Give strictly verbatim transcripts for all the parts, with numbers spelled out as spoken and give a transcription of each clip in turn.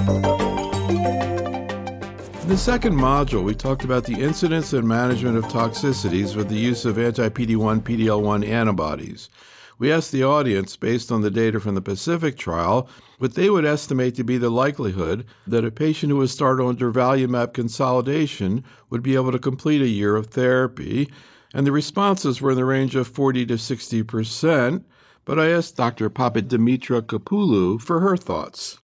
In the second module, we talked about the incidence and management of toxicities with the use of anti-P D one, P D L one antibodies. We asked the audience, based on the data from the PACIFIC trial, what they would estimate to be the likelihood that a patient who was started on durvalumab consolidation would be able to complete a year of therapy, and the responses were in the range of forty to sixty percent, but I asked Doctor Papadimitra Kapoulou for her thoughts.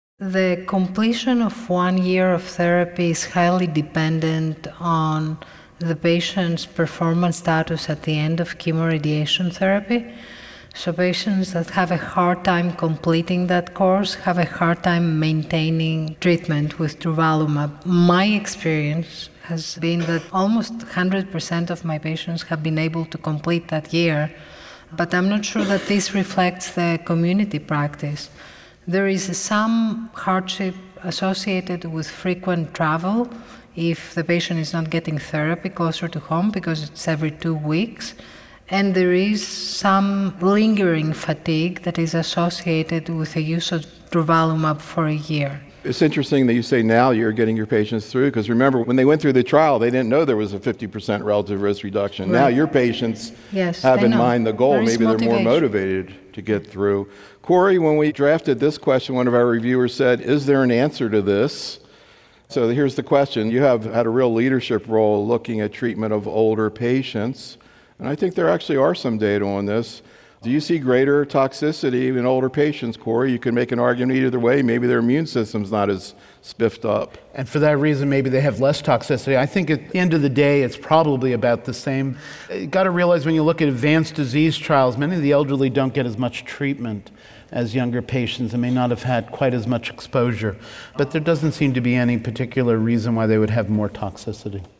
The completion of one year of therapy is highly dependent on the patient's performance status at the end of chemoradiation therapy. So patients that have a hard time completing that course have a hard time maintaining treatment with durvalumab. My experience has been that almost one hundred percent of my patients have been able to complete that year, but I'm not sure that this reflects the community practice. There is some hardship associated with frequent travel if the patient is not getting therapy closer to home because it's every two weeks. And there is some lingering fatigue that is associated with the use of durvalumab for a year. It's interesting that you say now you're getting your patients through, because remember, when they went through the trial, they didn't know there was a fifty percent relative risk reduction. Right. Now your patients yes, have in know. mind the goal. Maybe they're motivation. more motivated to get through. Corey, when we drafted this question, one of our reviewers said, is there an answer to this? So here's the question. You have had a real leadership role looking at treatment of older patients, and I think there actually are some data on this. Do you see greater toxicity in older patients, Corey? You can make an argument either way. Maybe their immune system's not as spiffed up. And for that reason, maybe they have less toxicity. I think at the end of the day, it's probably about the same. You've got to realize when you look at advanced disease trials, many of the elderly don't get as much treatment as younger patients and may not have had quite as much exposure. But there doesn't seem to be any particular reason why they would have more toxicity.